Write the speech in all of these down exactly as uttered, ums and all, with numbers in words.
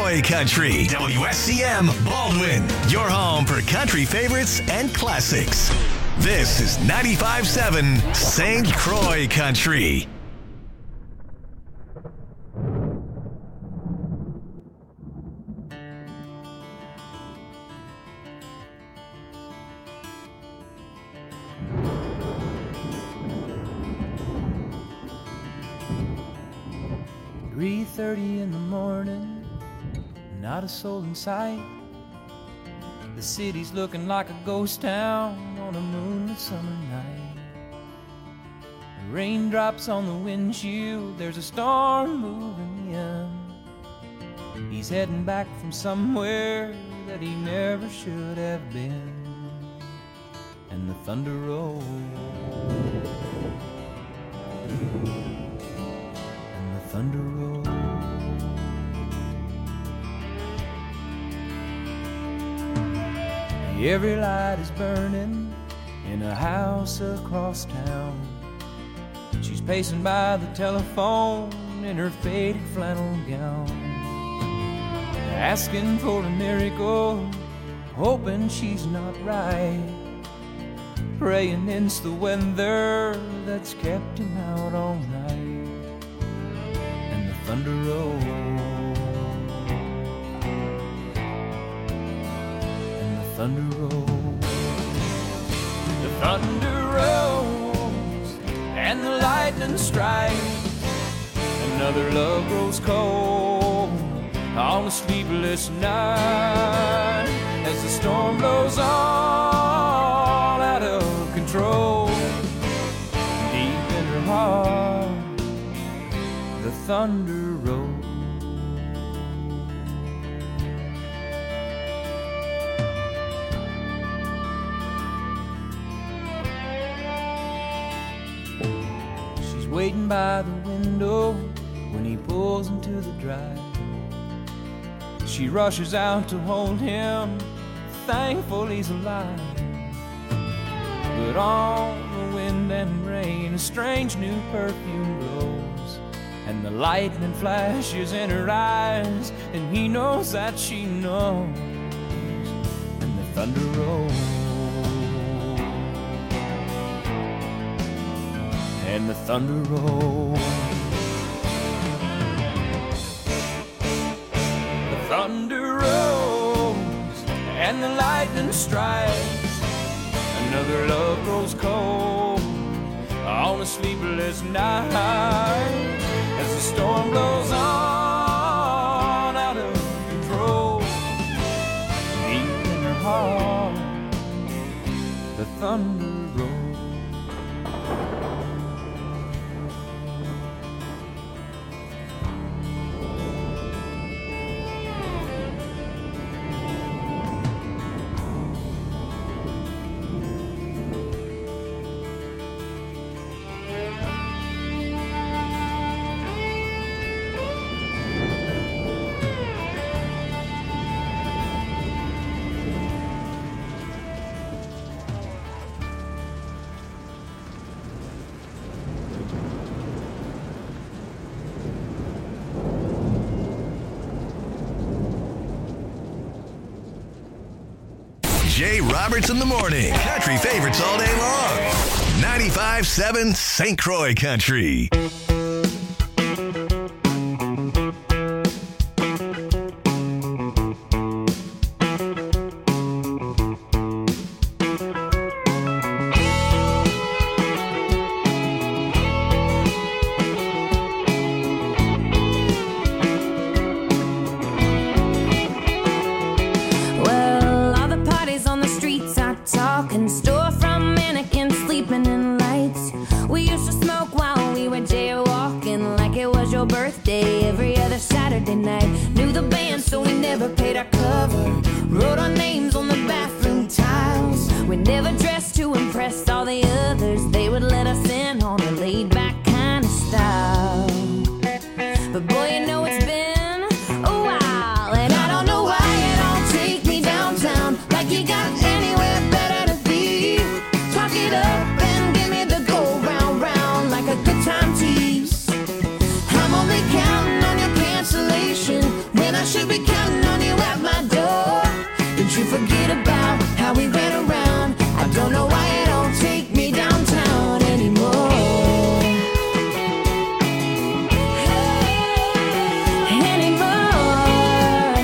Croy Country. W S C M Baldwin, your home for country favorites and classics. This is ninety-five point seven Saint Croy Country. three thirty in the morning, not a soul in sight. The city's looking like a ghost town on a moonlit summer night. The raindrops on the windshield, there's a storm moving in. He's heading back from somewhere that he never should have been. And the thunder rolls, and the thunder rolls. Every light is burning in a house across town. She's pacing by the telephone in her faded flannel gown, asking for a miracle, hoping she's not right, praying it's the weather that's kept him out all night. And the thunder rolls, thunder rolls, the thunder rolls, and the lightning strikes. Another love grows cold on a sleepless night, as the storm blows all out of control. Deep in her heart, the thunder rolls. Waiting by the window when he pulls into the drive. She rushes out to hold him, thankful he's alive. But on the wind and rain, a strange new perfume blows, and the lightning flashes in her eyes, and he knows that she knows. And the thunder rolls, and the thunder rolls. The thunder rolls, and the lightning strikes. Another love grows cold on a sleepless night, as the storm blows on out of control. Deep in her heart, the thunder rolls. Jay Roberts in the morning. Country favorites all day long. ninety-five point seven Saint Croy Country. Should be counting forget about how we ran around? I don't know why you don't take me downtown anymore. Anymore.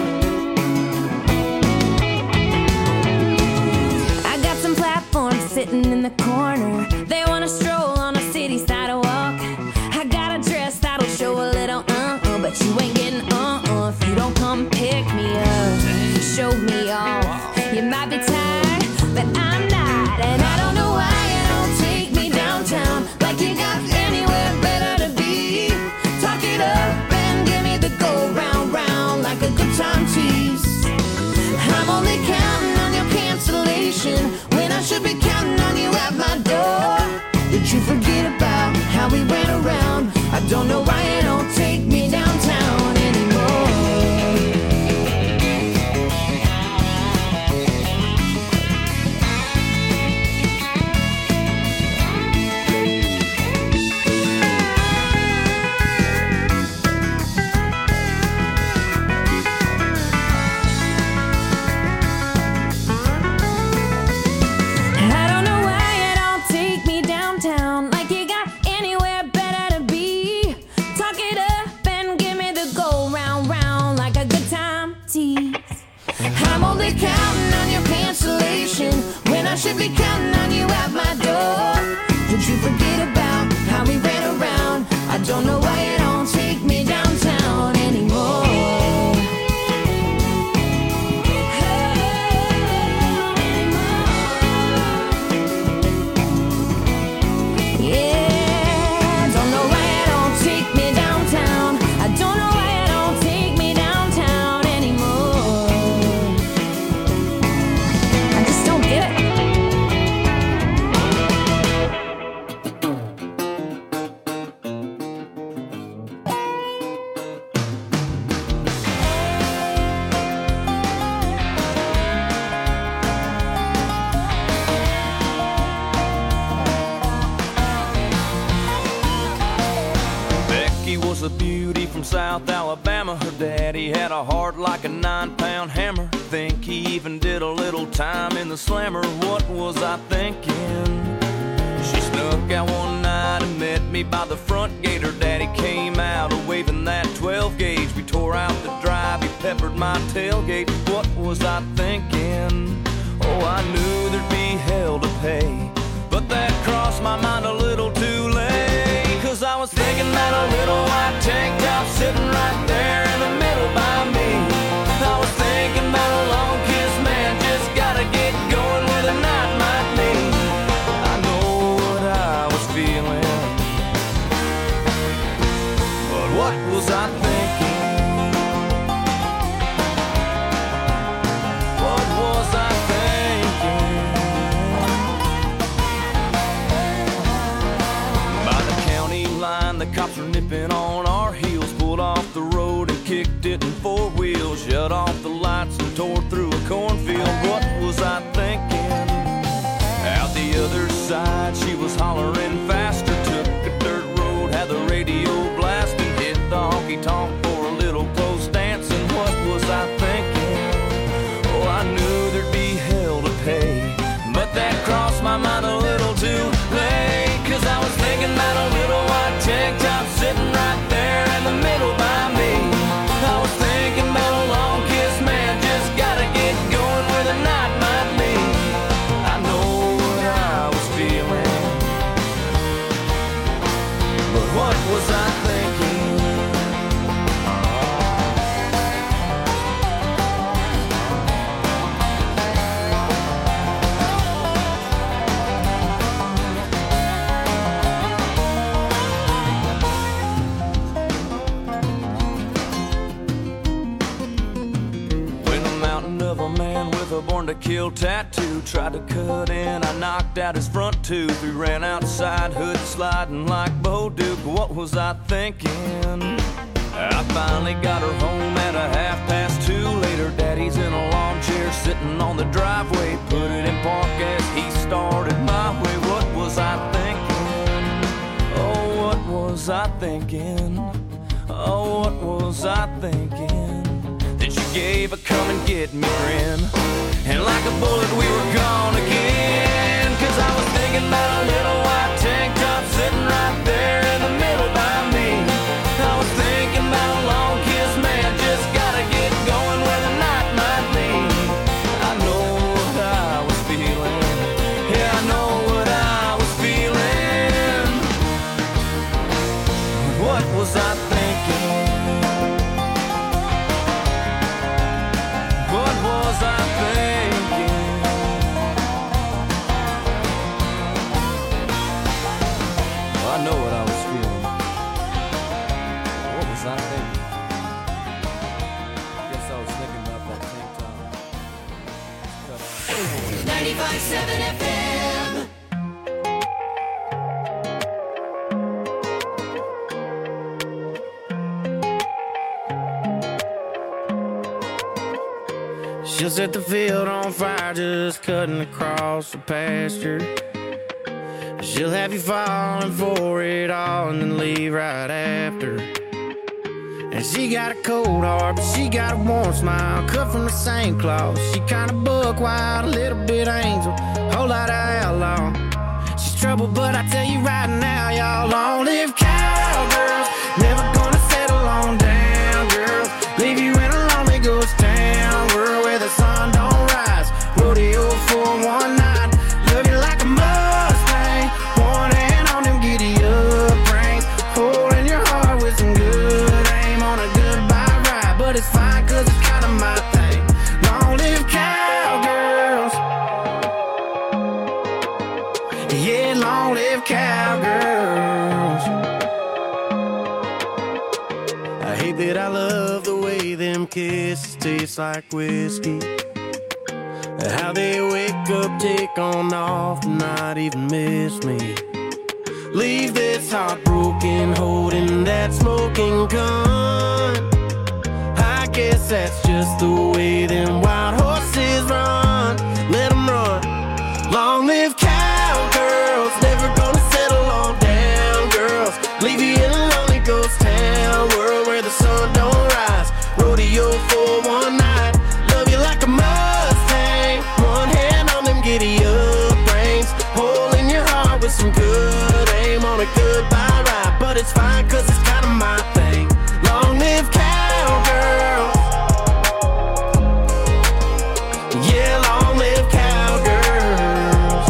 I got some platforms sitting in the corner. They wanna stroll on a city sidewalk. I got a dress that'll show a little uh-uh, but you ain't getting uh-uh if you don't come pick me up. Show me off. You might be tired, but I'm not. And I don't know why you don't take me downtown, like you got anywhere better to be. Talk it up and give me the go round round like a good time tease. I'm only counting on your cancellation when I should be counting on you at my door. Did you forget about how we ran around? I don't know why you don't take me downtown anymore. I don't know why you don't take me downtown, like you got anywhere better to be. Talk it up and give me the go round round like a good time tease. I'm only counting on your cancellation when I should be counting on you at my door. Did you forget about how we ran around? I don't know why you don't take me downtown anymore. Yeah, don't know why you don't take me downtown. I don't know why you don't take me downtown anymore. I just don't get it. Becky was a beauty from South Alabama. Her daddy had a heart like a nine-pound hammer. Think he even did a little time in the slammer. What was I thinking? She snuck out one night and met me by the front gate. Her daddy came out a waving that twelve gauge. We tore out the drive, he peppered my tailgate. What was I thinking? Oh, I knew there'd be hell to pay, but that crossed my mind a little too late. Cause I was thinking about a little white tank top sitting right there in the middle by me. I was thinking about a long kiss, man, just gotta get going where the night might lead. I know what I was feeling, but what was I thinking? What was I thinking? By the county line, the cops were nipping on our heels. Pulled off the road and kicked it in four wheels. Shut off the lights and tore through a cornfield. What was I thinking? Out the other side, she was hollering faster. Took a dirt road, had the radio blasting. Hit the honky-tonk for a little close dancing. What was I thinking? Oh, I knew there'd be hell to pay, but that crossed my mind a little too late. Cause I was thinking about a little white tank top sitting right there in the middle by me. I was thinking about a long kiss, man, just gotta get going where the night might lead. I know what I was feeling, but what was I thinking? A born to kill tattoo tried to cut in, I knocked out his front tooth. We ran outside, hood sliding like Bo Duke. What was I thinking? I finally got her home at a half past two. Later, daddy's in a lawn chair sitting on the driveway. Put it in park as he started my way. What was I thinking? Oh, what was I thinking? Oh, what was I thinking? Did you gave a come and get me grin. And like a bullet we were gone again. Cause I was thinking about a little white tank top sitting right there in the middle by me. I was thinking about a long kiss, man, just gotta get going where the night might lead. I know what I was feeling. Yeah, I know what I was feeling. What was I thinking? What was I thinking? Well, I know what I was feeling. What was I thinking? I guess I was thinking about that tank top. ninety-five point seven F M. She'll set the field on fire just cutting across the pasture. She'll have you falling for it all and then leave right after. And she got a cold heart, but she got a warm smile, cut from the same cloth. She kinda buck wild, a little bit angel, whole lot of outlaw. She's trouble, but I tell you right now, y'all, long live cowgirls. Never gonna settle on down, girls. Leave you in a lonely ghost town, world where the sun don't rise. Rodeo for one night, love you like a Mustang. One hand on them giddy up reins, holding your heart with some good aim on a goodbye ride. But it's fine, cause it's kinda my thing. Long live cowgirls. Yeah, long live cowgirls. I hate that I love the way them kisses taste like whiskey. How they wake up, take on off, not even miss me. Leave this heartbroken, holding that smoking gun. I guess that's just the way them wild horses run. Let them run. Long live cowgirls, never gonna settle on down, girls. Leave you in a lonely ghost town, world where the sun don't rise. Rodeo for one night, love you like a Mustang. One hand on them giddy up reins, holding your heart with some good aim on a goodbye ride. But it's fine, cause it's kinda my thing. Long live cowgirls. Yeah, long live cowgirls.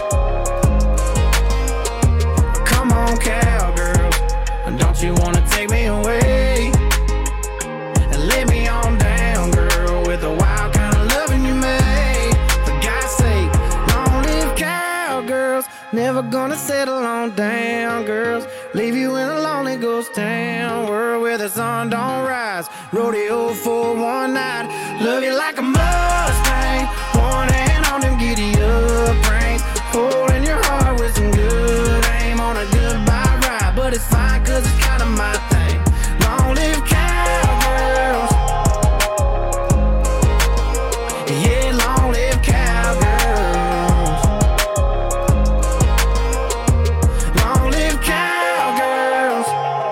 Come on, cowgirls, don't you wanna take me away and lay me on down, girl, with the wild kind of loving you made. For God's sake, long live cowgirls. Never gonna settle on down, girls. Leave you in a lonely ghost town, world where the sun don't rise. Rodeo for one night, love you like a Mustang. One hand on them giddy up reins, holding your heart with some good aim on a goodbye ride. But it's fine, cause it's kinda my thing. Long live cowgirls. Yeah, long live cowgirls. Long live cowgirls.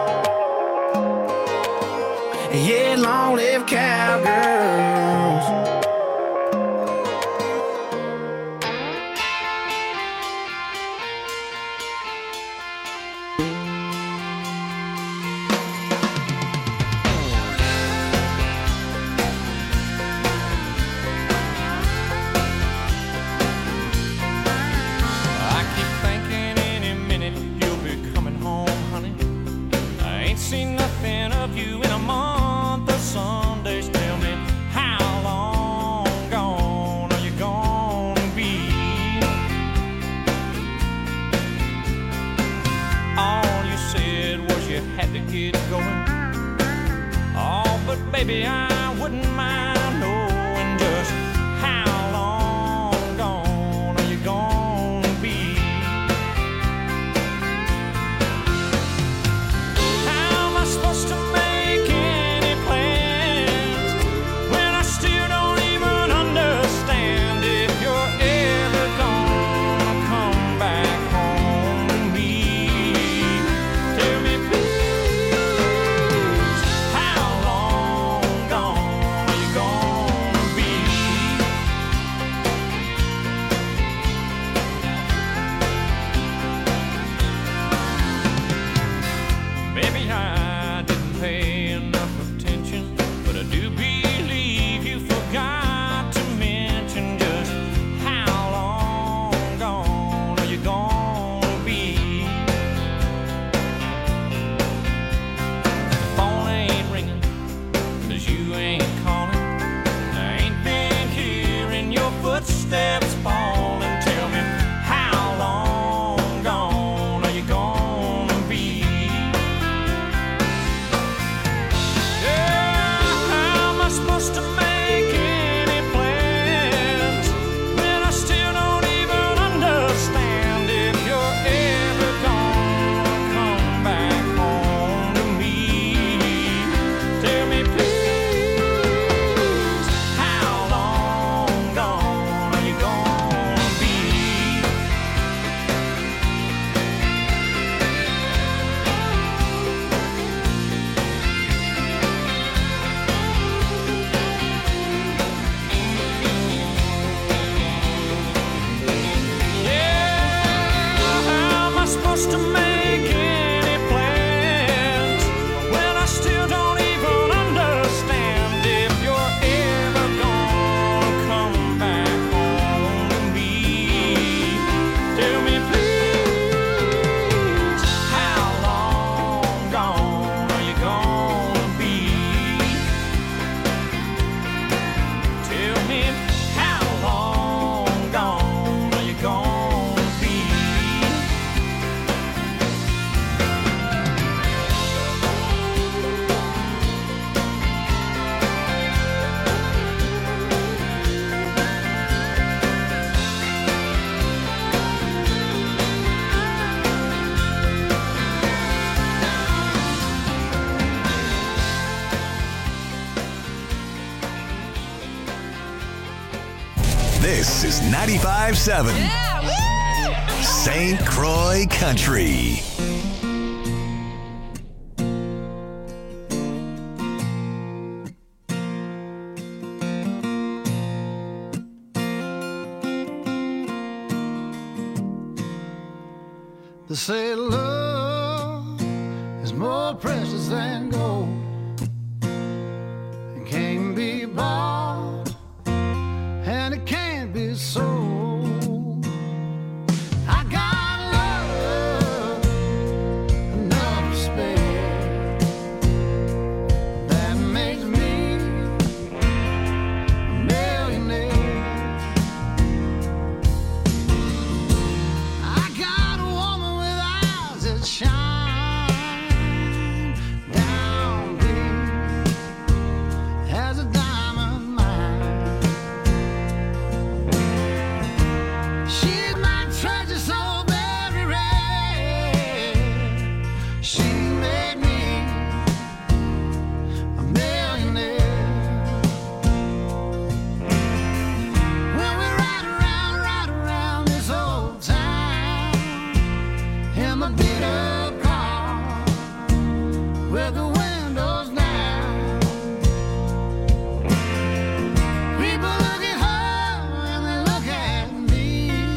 Yeah, long live cowgirls. I keep thinking any minute you'll be coming home, honey. I ain't seen nothing of you in a month of Sundays. Tell me, how long gone are you gonna be? All you said was you had to get going. Oh, but baby, I wouldn't mind knowing just how long gone are you gonna be? How am I supposed to make any plans when I still don't even understand if you're ever gonna come back home to me? Tell me, please, how long gone are you gonna This is ninety-five seven Saint Croix Country. They say love is more precious than gold and can't be bought and it can't be sold. I got love enough to spare that makes me a millionaire. I got a woman with eyes that shine down deep as a diamond mine. She's my treasure so very rare. She made me a millionaire. When we ride around, ride around this old town in my beat up car with the windows down, people look at her and they look at me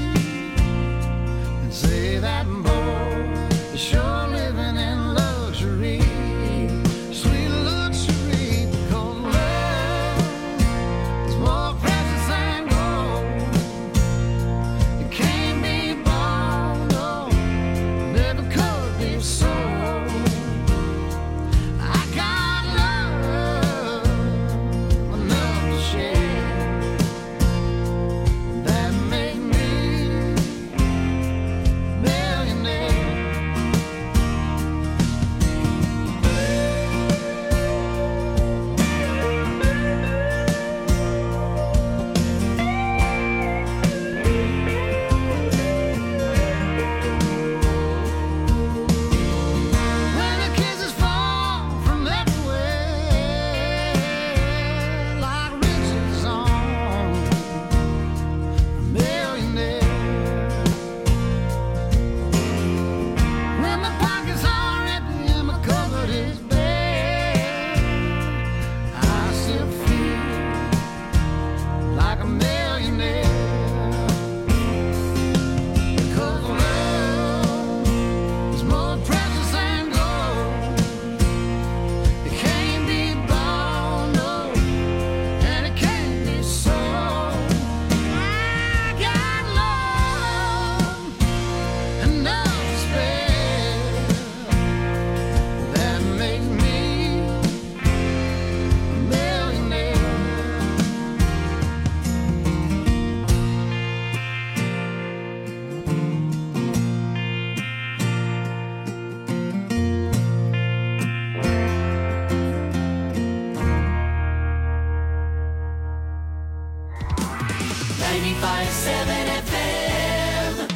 and say that boy is sure living in luxury, sweet luxury, because love is more precious than gold. It can't be bought, no, never could be sold. I got love enough to share that make me a millionaire. When the kisses fall from everywhere like riches on a millionaire. When my pockets are empty and my cupboard is bare, I still feel like a millionaire. Because love is more precious than gold. It can't be bought, no, and it can't be sold. I got love enough to spare that makes me a millionaire. ninety-five seven F M.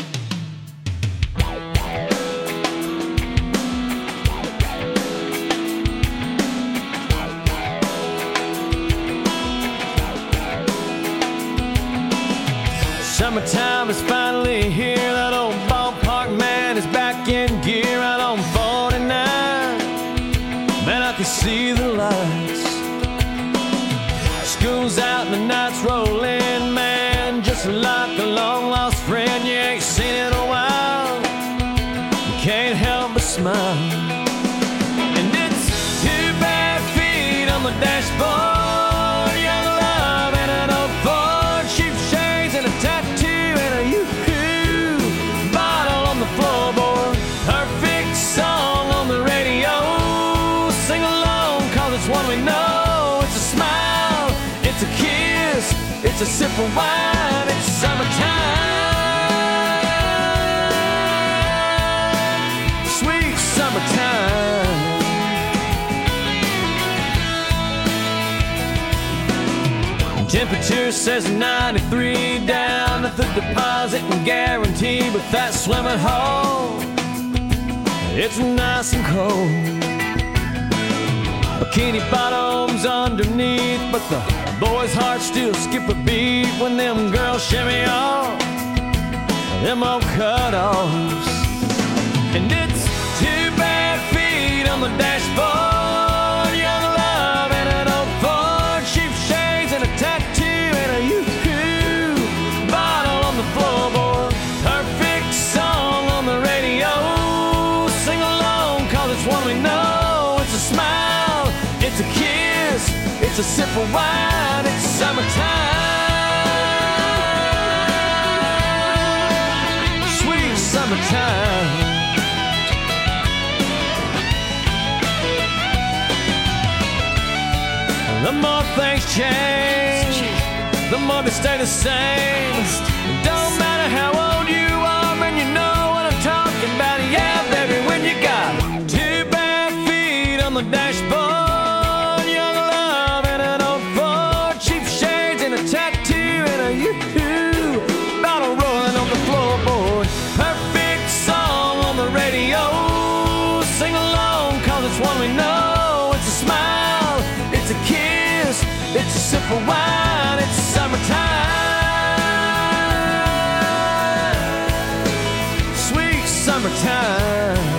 Summertime is finally here. That old ballpark man is back in gear out on forty-nine. Man, I can see the lights. School's out and the night's rolling, man. Just like a long lost friend you ain't seen in a while. You can't help but smile. And it's two bare feet on the dashboard, young love and an old Ford, cheap shades and a tattoo and a yoo-hoo bottle on the floorboard. Perfect song on the radio. Sing along, cause it's one we know. It's a smile, it's a kiss, it's a sip of wine. It's summertime, sweet summertime. Temperature says ninety-three, down at the deposit and guarantee. But that swimming hole, it's nice and cold. Bikini bottoms underneath, but the Boys' hearts still skip a beat when them girls shimmy off them old cut-offs. And it's two bad feet on the dashboard, young love and an old Ford, cheap shades and a tattoo and a yoo-hoo bottle on the floorboard. Perfect song on the radio, sing along cause it's one we know. It's a smile, it's a kiss, it's a sip of wine, it's summertime. Sweet summertime. The more things change, the more they stay the same. It don't matter how old you are, man, you know what I'm talking about. Yeah, baby, when you got two bad feet on the dashboard, young love and an old Ford, cheap shades and a tattoo and a yoo-hoo bottle rolling on the floorboard. Perfect song on the radio, sing along cause it's one we know. It's a smile, it's a kiss, it's a sip of wine, it's summertime. Sweet summertime.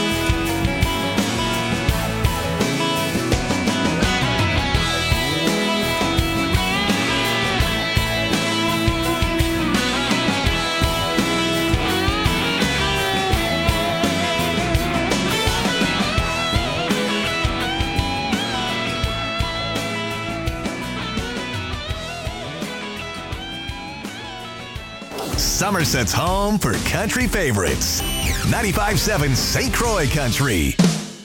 Somerset's home for country favorites. ninety-five point seven Saint Croix Country.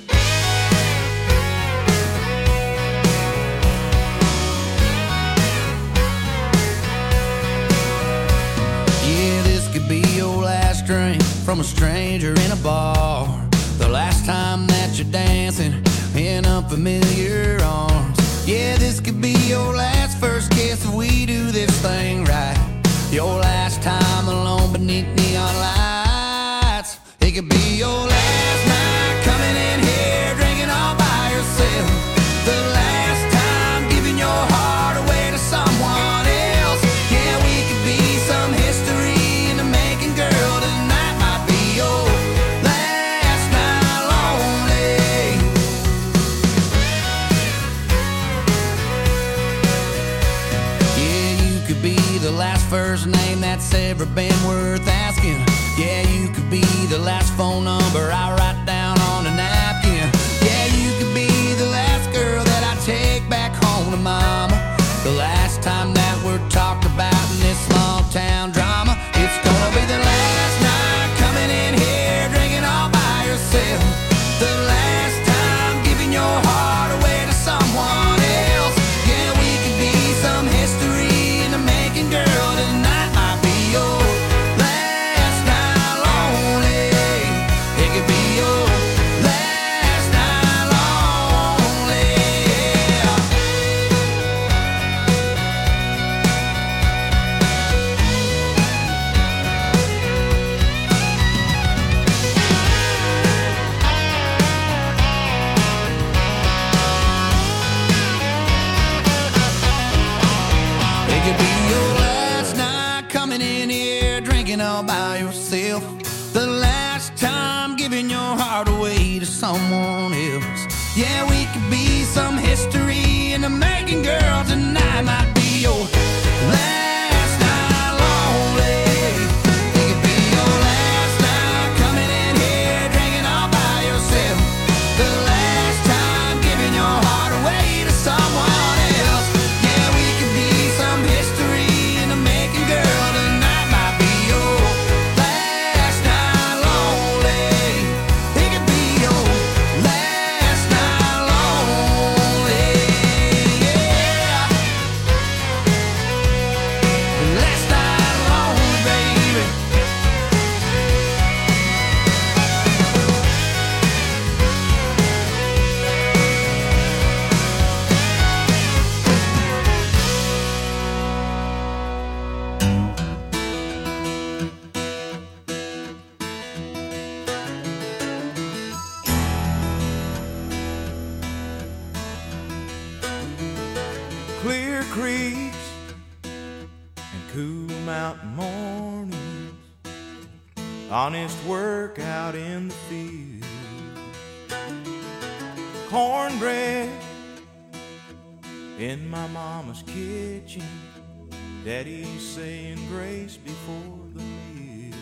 Yeah, this could be your last drink from a stranger in a bar. The last time that you're dancing in unfamiliar arms. Yeah, this could be your last first kiss if we do this thing right. Your last time alone beneath neon lights. It could be your last night coming in here drinking all by yourself. The last time giving your heart away to someone else. Yeah, we could be some history in the making, girl. Tonight might be your last night lonely. Yeah, you could be the last first name that's ever been worth asking. Yeah, you could be the last phone number I write down on a napkin. Yeah, you could be the last girl that I take back home to mama. The last time that we're talked about in this small town drama. It's gonna be the last night coming in here drinking all by yourself. The last time giving your heart away to someone else. Yeah, we could be some history in the making, girl. Tonight might be your last night lonely. It could be your last night lonely. Yeah. It could be your last night coming in here drinking all by yourself. The last time giving your heart away to someone else. Yeah, we could be some history in the making, girl. Tonight might be your last night lonely. It could be your last night coming in here drinking all by yourself. The last time giving your heart away to someone else. Yeah, we could be some history in the making, girl. Tonight might be your last night lonely. It could be your last night lonely. Yeah. clear creeks and cool mountain mornings, honest work out in the field, cornbread in my mama's kitchen, Daddy saying grace before the meal.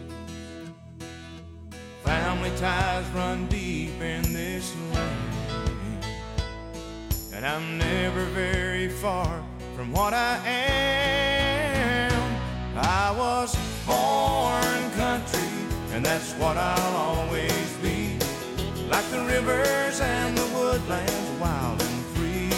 Family ties run deep in this land, and I'm never very far from what I am. I was born country, and that's what I'll always be, like the rivers and the woodlands, wild and free.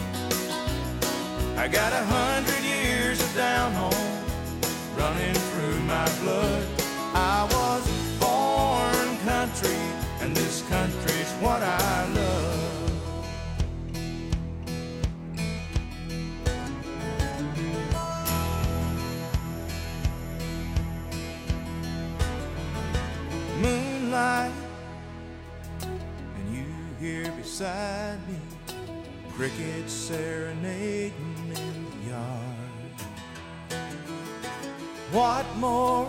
I got a hundred years of down home running through my blood. I was born country, and this country's what I love. Moonlight, and you here beside me, crickets serenading in the yard. What more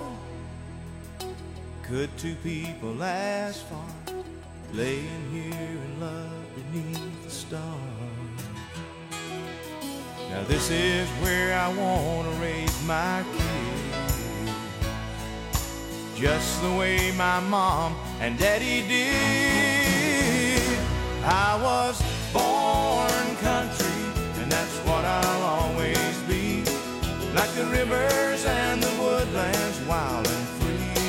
could two people ask for, laying here in love beneath the stars? Now this is where I want to raise my kids, just the way my mom and daddy did. I was born country, and that's what I'll always be, like the rivers and the woodlands, wild and free.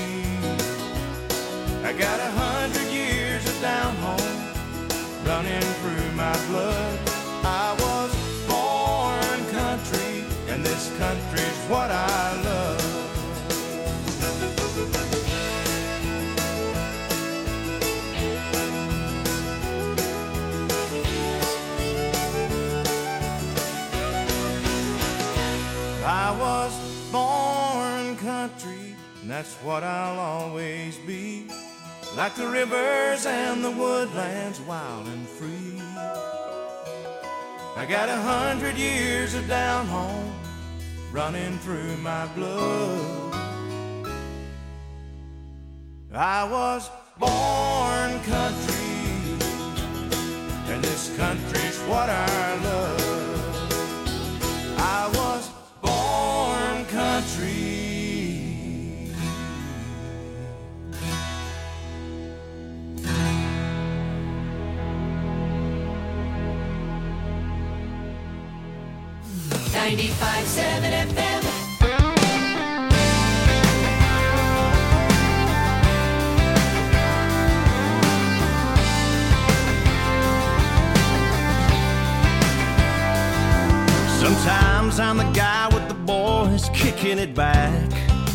I got a hundred years of down home running through my blood. I was born country, and this country's what I love. I was born country, and that's what I'll always be, like the rivers and the woodlands, wild and free. I got a hundred years of down home running through my blood. I was born country, and this country's what I love. I was born country. ninety-five seven F M. Sometimes I'm the guy with the boys kicking it back,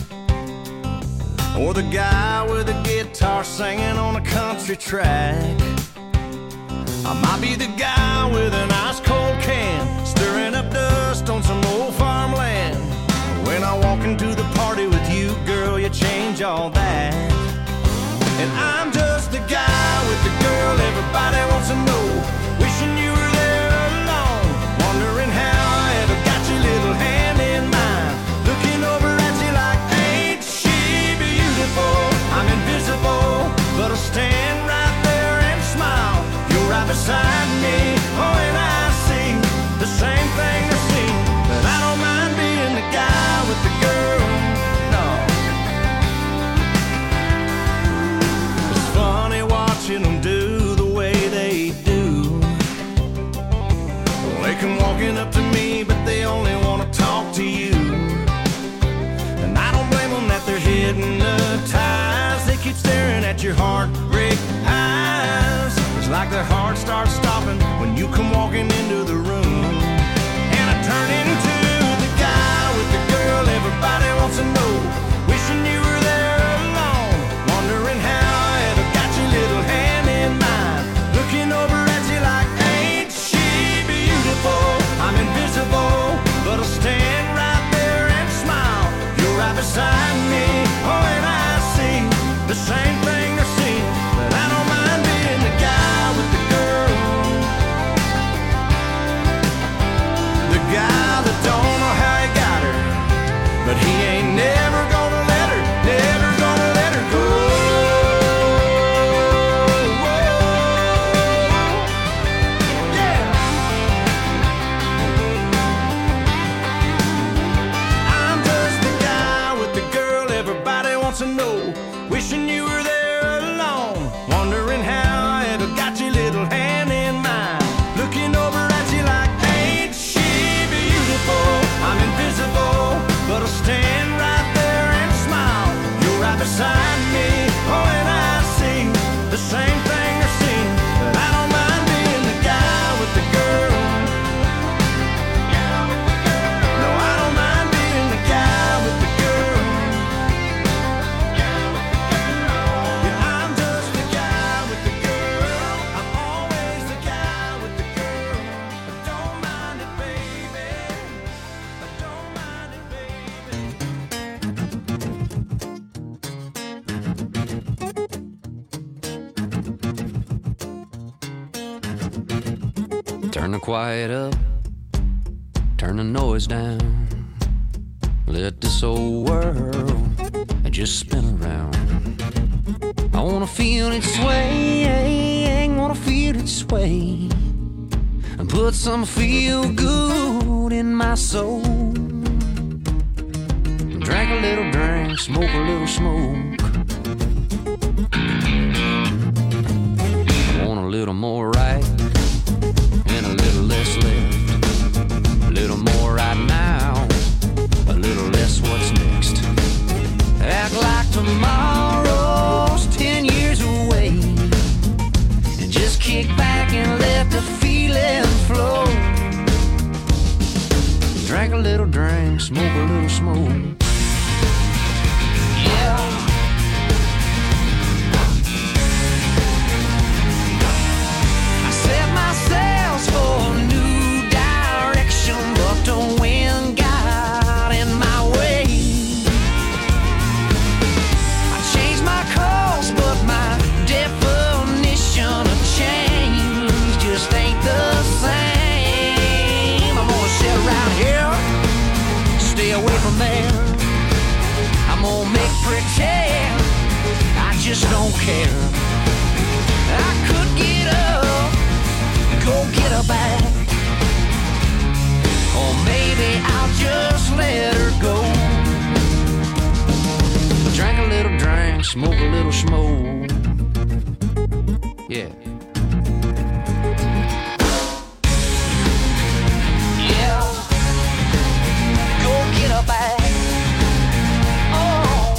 or the guy with a guitar singing on a country track. I might be the guy with an ice cold can, stirring up dust on some old farmland. When I walk into the party with you, girl, you change all that. And I'm just the guy with the girl everybody wants to know, wishing you were there alone, wondering how I ever got your little hand in mine, looking over at you like, ain't she beautiful? I'm invisible, but I'll stand right there and smile. You're right beside me, oh, and I see the same thing they see, but I don't mind being the guy with the girl, no. It's funny watching them do the way they do. They come walking up to me, but they only want to talk to you. And I don't blame them that they're hypnotized. They keep staring at your heartbreak eyes. It's like their heart starts stopping when you come walking into the room. And I turn into the guy with the girl everybody wants to know, wishing you were there alone, wondering how I ever got your little hand in mine, looking over at you like, ain't she beautiful? I'm invisible, but I'll stand right there and smile. You're right beside me, oh, and I see the same thing they're seeing, but I don't mind being the guy with the girl. guy that don't know how he got her, but he ain't never gonna let her, never gonna let her go. Yeah. I'm just the guy with the girl everybody wants to know, wishing you were there alone, wondering how I ever got your little hand in mine, looking over at you like, ain't she beautiful? I'm invisible, but I'll stand right there and smile. You're right beside me, oh, and I see the same thing they're seeing, but I don't mind being the guy with the girl. No, I don't mind being the guy with the girl. Yeah, I'm just the guy with the girl. I'm always the guy with the girl. I don't mind it, baby. I don't mind it, baby. Turn the quiet up, turn the noise down. Let this old world just spin around. I wanna feel it sway, wanna feel it sway, and put some feel good in my soul. Drink a little drink, smoke a little smoke. I want a little more right and a little less left. A little more right now, a little less what's next. Act like tomorrow's ten years away, and just kick back and let the feeling flow. Drink a little drink, smoke a little smoke. Yeah. I set my sails for a new direction, but the wind got in my way. I changed my course, but my definition of change just ain't the same. I'm gonna sit around here, stay away from there. I'm gonna make pretend I just don't care. I could get up, go get her back, or maybe I'll just let her go. Drink a little drink, smoke a little smoke. Yeah. Yeah. Go get her back. Oh.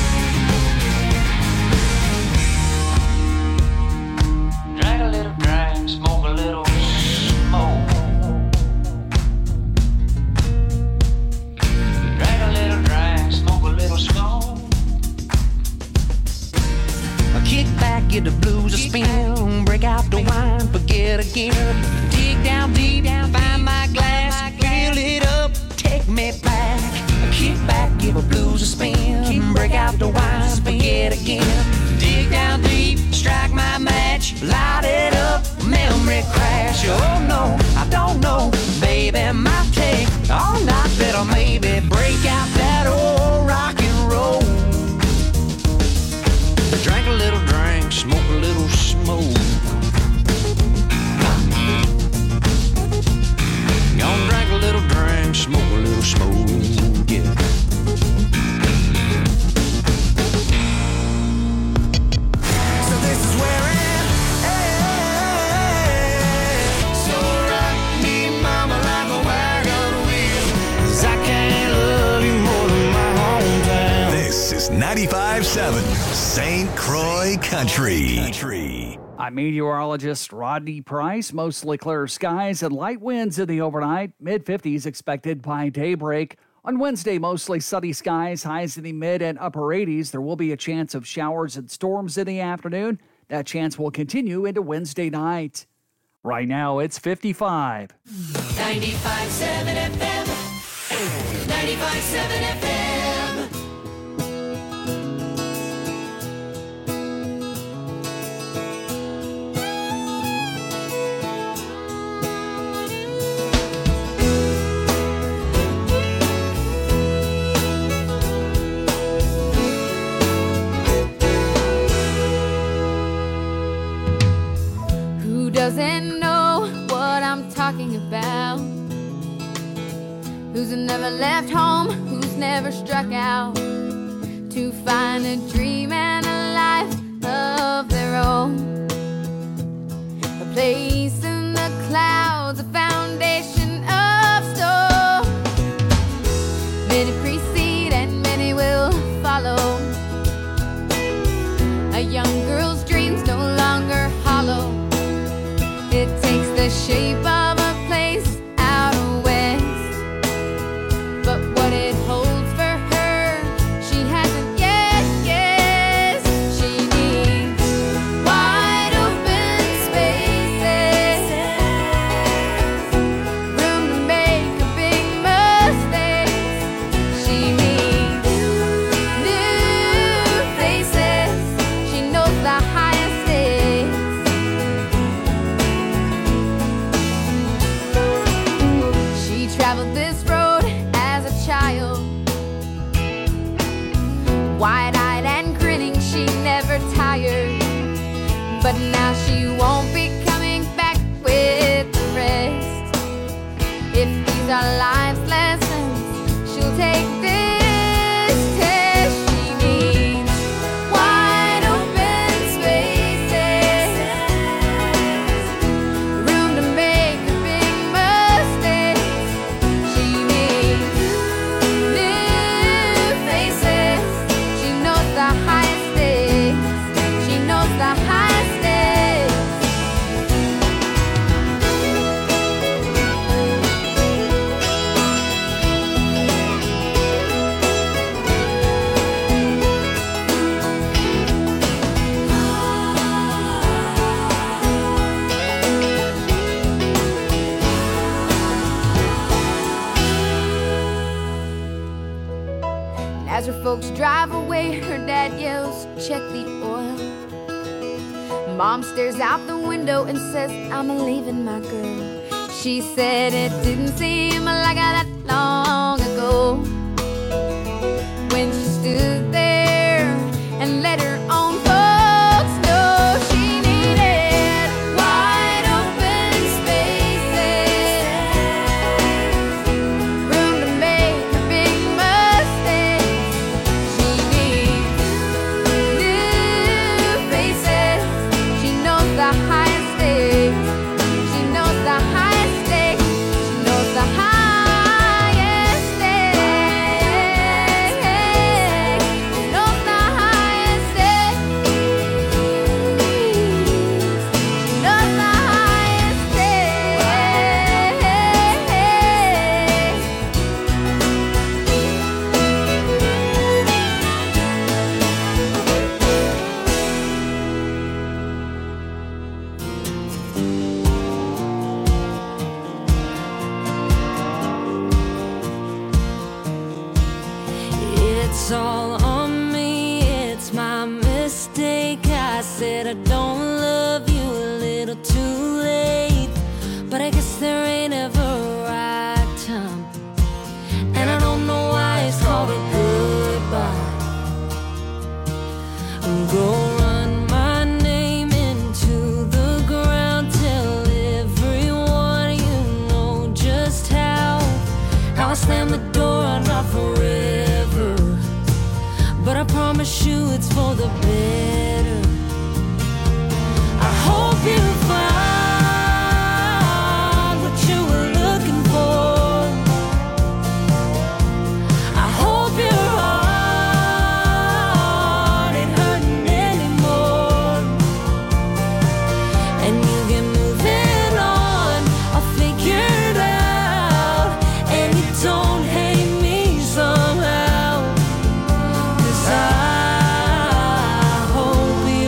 Drink a little drink, smoke a little smoke. Drink a little drink, smoke a little smoke. I kick back, get the blues a spin, break out the wine, forget again. Dig down deep, find my glass, fill it up, take me back. I kick back, give a blues a spin, break out the wine, forget again. Dig down deep, strike my match, light it up, memory crash. Oh no, I don't know, baby, might take all night, better maybe break out that old rock and roll. Drink a little drink, smoke a little smoke. Gonna drink a little drink, smoke a little smoke. Yeah. So this is where it ends. So rock me, mama, like a wagon wheel, 'cause I can't love you more than my hometown. This is ninety-five seven Saint Croix Country. Country. I'm meteorologist Rodney Price. Mostly clear skies and light winds in the overnight. mid fifties expected by daybreak. On Wednesday, mostly sunny skies, highs in the mid and upper eighties. There will be a chance of showers and storms in the afternoon. That chance will continue into Wednesday night. Right now, it's fifty-five. ninety-five point seven F M. ninety-five point seven F M. who's never left home, who's never struck out to find a dream and a life of their own. A place in the clouds, a foundation of stone. Many precede and many will follow. A young girl's dreams no longer hollow. It takes the shape of a place out west, but what it holds for her, she hasn't yet guessed. She needs wide open spaces, room to make a big mistake. She needs new faces. She knows the highest stakes. She traveled this road as a child, wide-eyed and grinning, she never tired. But now she won't be coming back with the rest. If these are life's lessons, she'll take this test. She needs wide open spaces, room to make a big mistake. She needs new faces. She knows the highest stakes. She knows the highest stakes. As her folks drive away, her dad yells, "Check the oil." Mom stares out the window and says, "I'm leaving my girl." She said it didn't seem like that long ago when she stood there and let her own folks know she needed wide open spaces, room to make a big mistake. She needs new faces. She knows the highest stakes. She knows the highest stakes. She knows the highest stakes. She knows the highest stakes. She knows the highest stakes. It's all on me, it's my mistake. I said I don't love you a little too late, but I guess there ain't ever a right time, and I don't know why it's called a goodbye. Go run my name into the ground, tell everyone you know just how how I slam the door, not forever, but I promise you it's for the better. I hope you find what you were looking for. I hope your heart ain't hurting anymore, and you get moving on. I'll figure it out, and you don't hate me somehow. 'Cause I hope you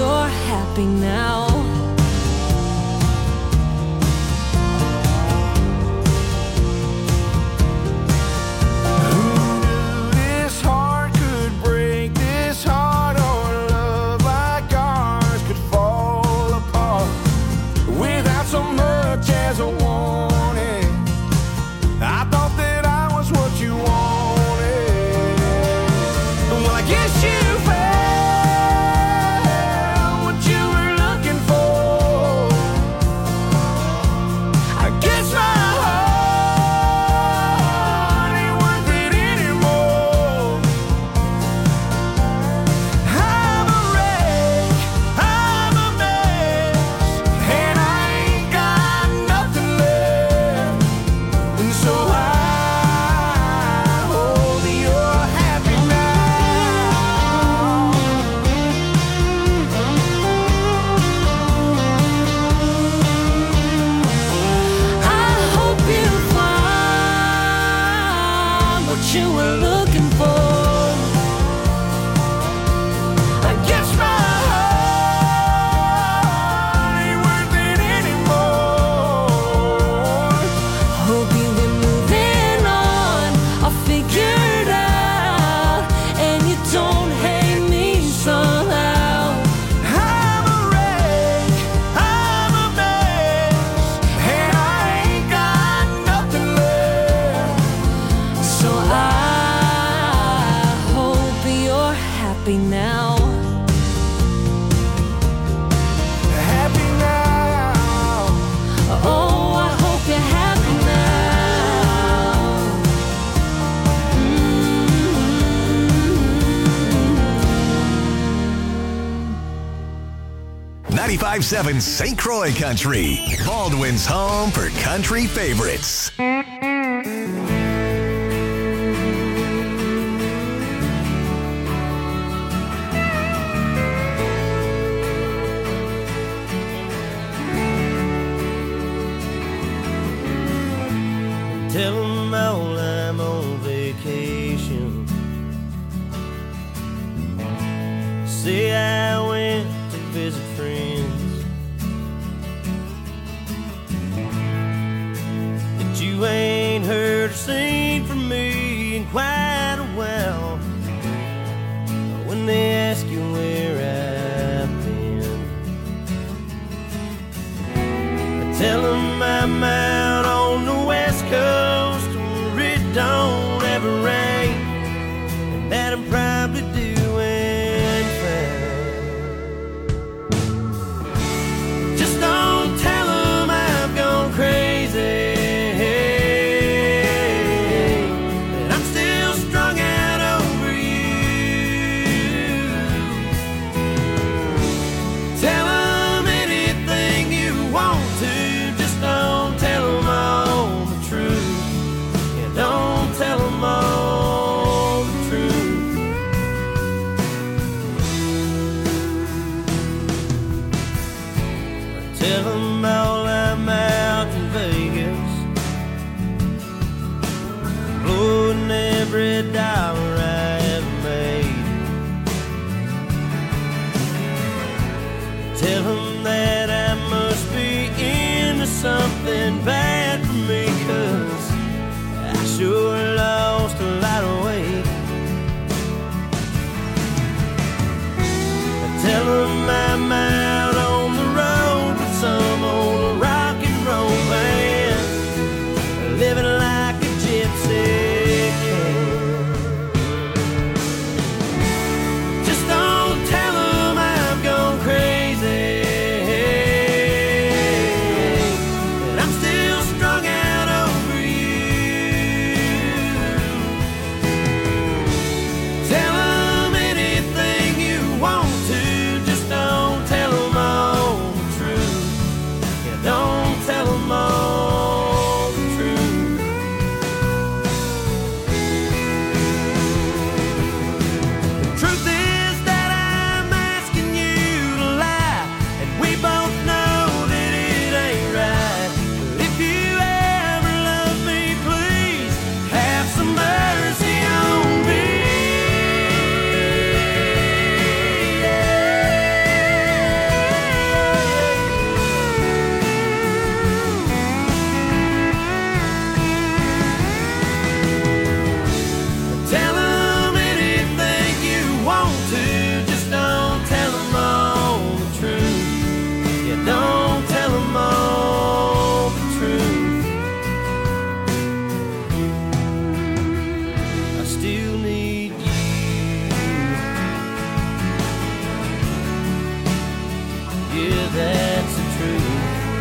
you were looking for. I guess my heart ain't worth it anymore. Hope you've been moving on, I'll figure it out, and you don't hate me somehow. I'm a wreck, I'm a mess, and I ain't got nothing left. So I hope you're happy now. Happy now. Oh, I hope you're happy now. ninety-five point seven Saint Croix Country, Baldwin's home for country favorites. Tell 'em all I'm on vacation. Say I went to visit friends, that you ain't heard or seen from me in quite a while. When they ask you where I've been, I tell them I'm out on the west coast where it don't ever rain, and that I'm probably doing fine. Just don't tell them I've gone crazy, that I'm still strung out over you. Tell them anything you want to, just don't tell them all the truth. Yeah, don't tell them all the truth. Tell them all I'm out in Vegas, blowing every dollar I ever made. Tell them that I must be into something bad for me, 'cause I sure lost a lot of weight. Tell them I'm out on the road with some old rock and roll band, living like a gypsy can. Just don't tell them I've gone crazy, that I'm still strung out over you. Tell them anything you want to, just don't tell them all the truth. Yeah, don't tell them all the truth. The truth is that I'm asking you to lie, and we both know that it ain't right. But if you ever love me, please have some mercy on me. Tell them anything you want to, just don't tell them all the truth. Yeah, don't tell them all the truth. I still need you. Yeah, that's the truth.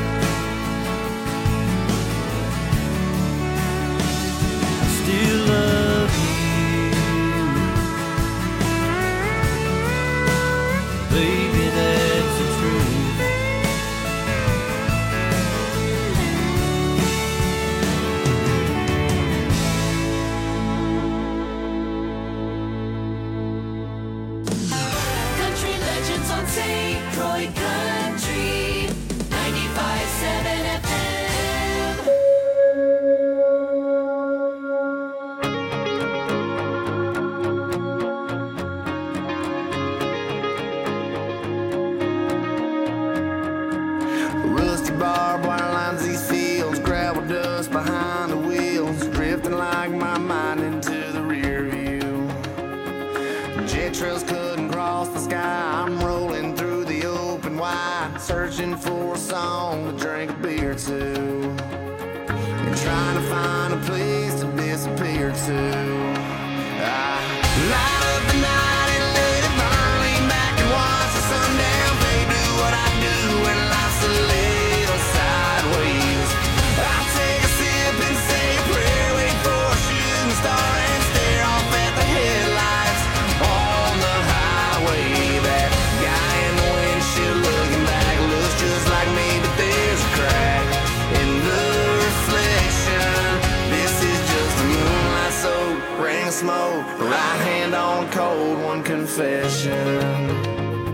I still love you. Baby, that's the truth. Country legends on Saint Croix Country. ninety-five point seven F M. like my mind into the rear view. Jet trails couldn't cross the sky. I'm rolling through the open wide, searching for a song to drink a beer to, and trying to find a place to disappear to. I light up the night and let it burn, lean back and watch the sundown fade. Do what I do when life's a little sideways. I take a sip and say a prayer, wait for a shooting star and stare off at the headlights on the highway. That guy in the windshield looking back looks just like me, but there's a crack in the reflection. This is just a moonlight soak, ring of smoke, right hand on cold one confession.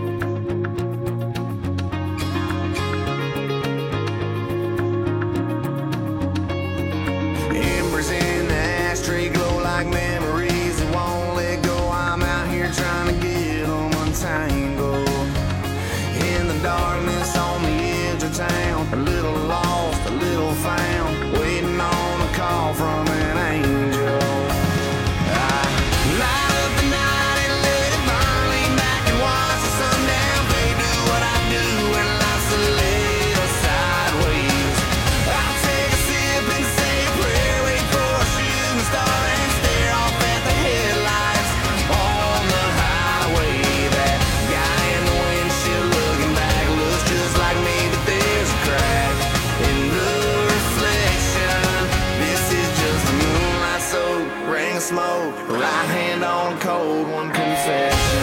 Embers in the ashtray glow like memories that won't let go. I'm out here trying to get them untangled. In the darkness on the edge of town, a little lost, a little found, waiting on a call from an angel. I light up the night and let it burn, lean back and watch the sundown fade. Do what I do when life's a little sideways. I take a sip and say a prayer, wait for a shooting star and stare off at the headlights on the highway. That guy in the windshield looking back looks just like me, but there's a crack in the reflection. This is just a moonlight soak, ring of smoke, right hand on cold one confession.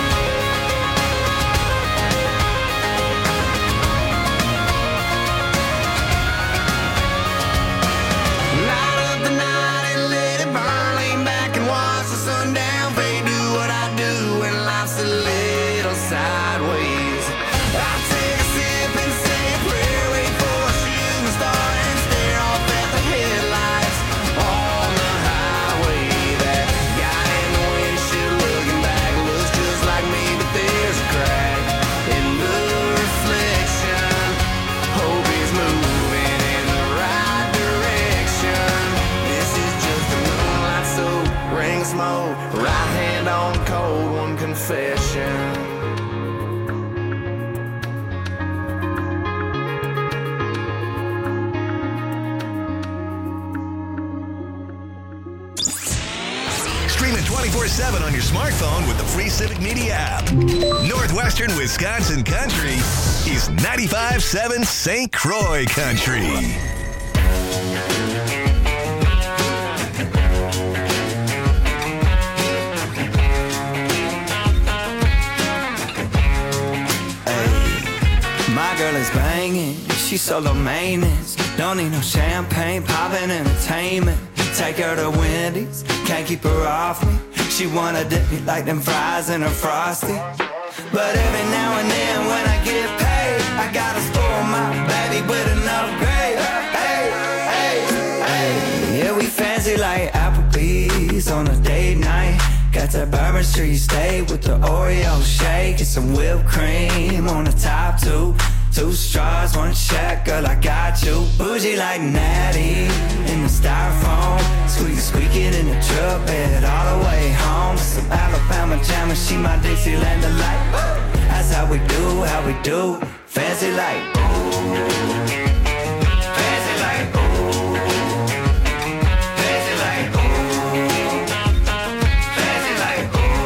Light up the night and let it burn, lean back and watch the sundown fade. Do what I do when life's a little sideways. I take a sip and say a prayer, wait for a shooting star and stare off at the headlights on the highway. That guy in the windshield looking back looks just like me, but there's a crack in the reflection. Hope he's moving in the right direction. This is just a moonlight soak, ring of smoke, right hand on cold one confession. Stream it twenty-four seven on your smartphone with the free Civic Media app. Northwestern Wisconsin Country is ninety-five point seven Saint Croix Country. My girl is banging, she's solo maintenance. Don't need no champagne, poppin' entertainment. Take her to Wendy's, can't keep her off me. She wanna dip me like them fries in her Frosty. But every now and then when I get paid, I gotta spoil my baby with an upgrade. Hey, hey, hey. Yeah, we fancy like Applebee's on a date night. Got that Bourbon Street steak with the Oreo shake and some whipped cream on the top two. Two straws, one check, girl, I got you. Bougie like Natty in the styrofoam. Squeak, squeaking in the truck bed all the way home. Some Alabama jammer, she my Dixieland delight. That's how we do, how we do. Fancy like, ooh. Fancy like, ooh. Fancy like, ooh. Fancy like,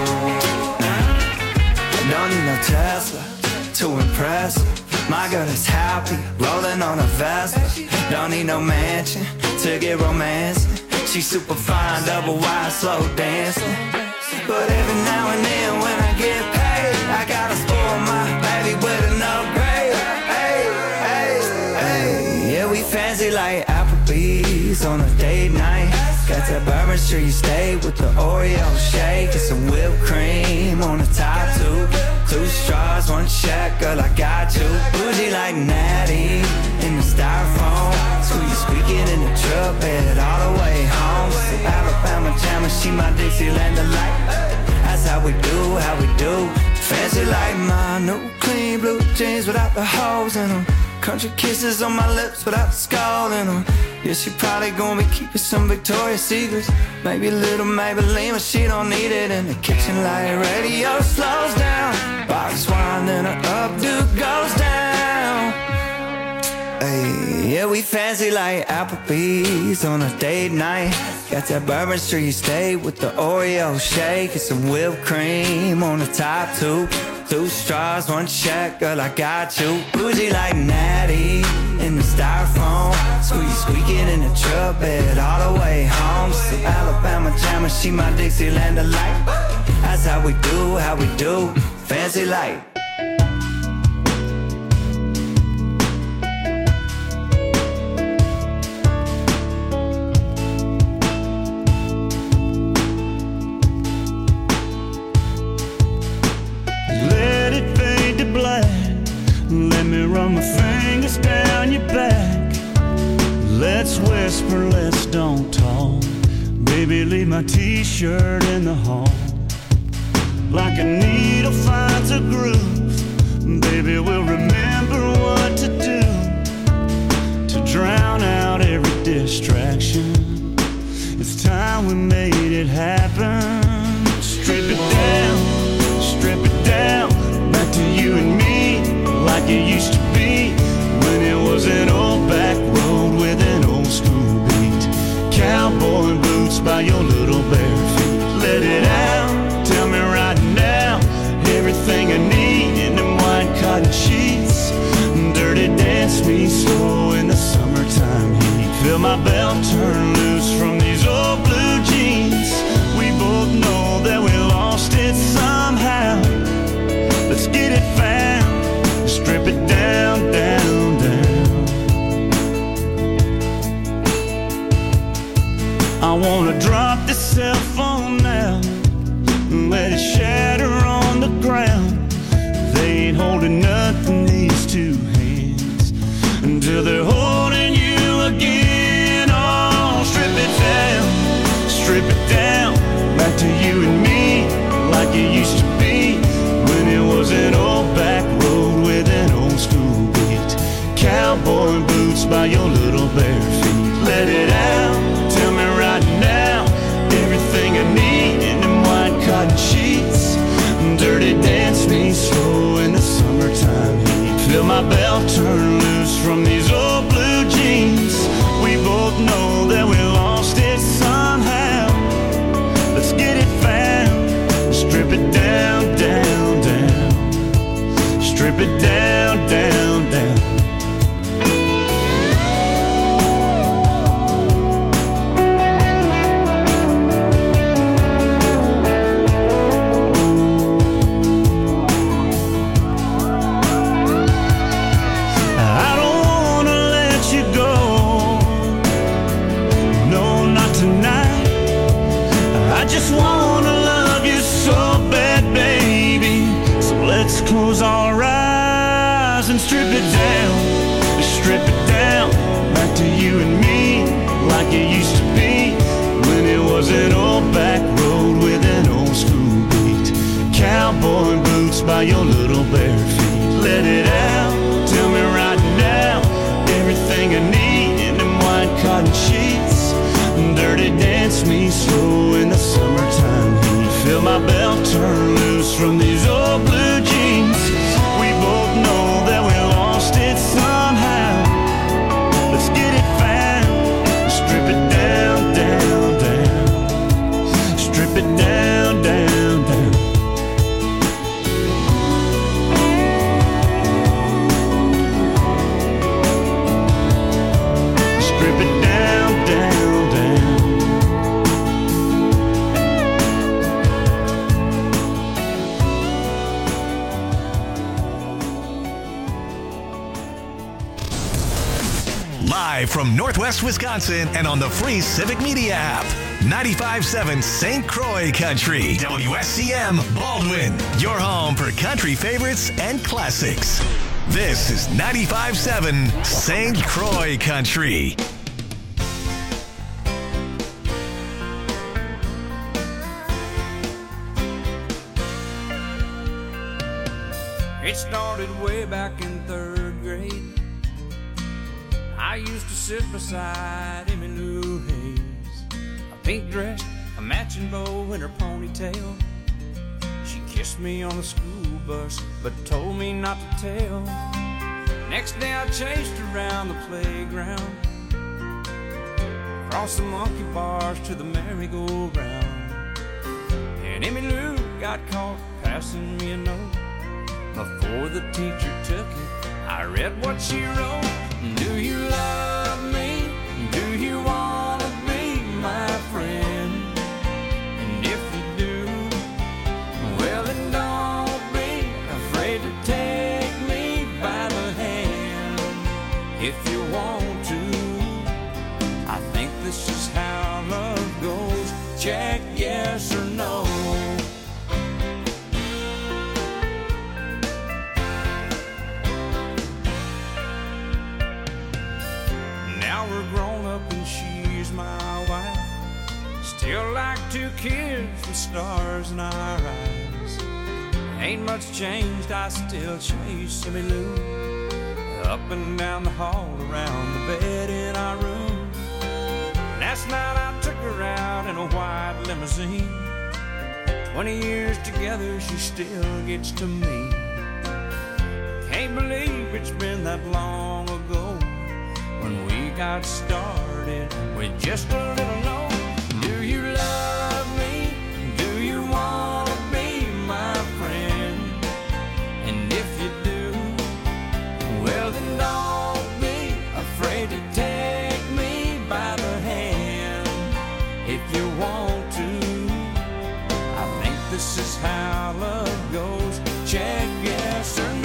ooh. Don't need no Tesla to impress her. My girl is happy, rolling on a Vespa. Don't need no mansion to get romancing. She's super fine, double wide, slow dancing. But every now and then when I get paid, I gotta spoil my baby with an upgrade. Hey, hey, hey. Yeah, we fancy like Applebee's on a date night. Got that Bourbon Street steak with the Oreo shake and some whipped cream on the top two. Two straws, one check, girl, I got you. Bougie like Natty in the styrofoam. Squeak, squeaking in the truck bed all the way home. Some Alabama jammer, she my Dixieland delight. That's how we do, how we do. Fancy like my new clean blue jeans without the holes in them. Country kisses on my lips without the skull in them. Yeah, she probably gonna be keeping some Victoria's Secrets. Maybe a little Maybelline, but she don't need it. In the kitchen light radio slows down. Box wine and her updo goes down. Hey, yeah, we fancy like Applebee's on a date night. Got that Bourbon Street steak with the Oreo shake and some whipped cream on the top two. Two straws, one check, girl, I got you. Bougie like Natty in the styrofoam. Squeeze squeaking in the truck bed all the way home. Some Alabama jammer, she my Dixieland delight. That's how we do, how we do, fancy light. Let me run my fingers down your back. Let's whisper, let's don't talk. Baby, leave my t-shirt in the hall. Like a needle finds a groove, baby, we'll remember what to do to drown out every distraction. It's time we made it happen. Strip it down, strip it down. Back to you and me, like it used to be, when it was an old back road with an old school beat. Cowboy boots by your little bare feet. Let it out, tell me right now, everything I need in them white cotton sheets. Dirty dance me slow in the summertime heat. Feel my belt turn loose from these old blue jeans. We both know that we lost it somehow. Let's get it found, strip it down, down, down. I wanna drop this cell phone now and let it shatter on the ground. They ain't holding nothing, these two hands, until they're holding you again. Oh, strip it down, strip it down. Back to you and me, like it used to be, when it was an old back road with an old school beat. Cowboy boots by your little bare feet. Let it out, tell me right now, everything I need in them white cotton sheets. Dirty dance me slow in the summertime heat. Feel my belt turn loose from these old blue jeans. We both know that we lost it somehow. Let's get it found, strip it down, down, down. Strip it down, down, down. I don't wanna let you go, no, not tonight. I just wanna love you so bad, baby. So let's close our eyes and strip it down, strip it down. Back to you and me, like it used to be, when it was an old back road with an old school beat. Cowboy boots by your little bare feet. Let it out, tell me right now, everything I need in them white cotton sheets. Dirty dance me slow in the summertime heat. Feel my belt turn loose from these old blue jeans. We both know that we lost it somehow. Let's get it found, strip it down, down, down. Strip it down, down, down. Strip it down, down, down. Live from Northwest Wisconsin and on the free Civic Media app. ninety-five point seven Saint Croix Country. W S C M Baldwin. Your home for country favorites and classics. This is ninety-five point seven Saint Croix Country. It started way back in third grade. I I used to sit beside Emmy Lou Hayes, a pink dress, a matching bow in her ponytail. She kissed me on the school bus, but told me not to tell. Next day I chased her around the playground, across the monkey bars to the merry-go-round. And Emmy Lou got caught passing me a note. Before the teacher took it, I read what she wrote. Do you love me? Do you want to be my friend? And if you do, well then don't be afraid to take me by the hand. If you want to, I think this is how love goes. Check yes or no. Now we're grown up and she's my wife. Still like two kids with stars in our eyes. Ain't much changed, I still chase Emmy Lou up and down the hall, around the bed in our room. Last night I took her out in a white limousine. Twenty years together, she still gets to me. Can't believe it's been that long ago when we got started with just a little note. Do you love me? Do you want to be my friend? And if you do, well then don't be afraid to take me by the hand. If you want to, I think this is how love goes. Check yes or no.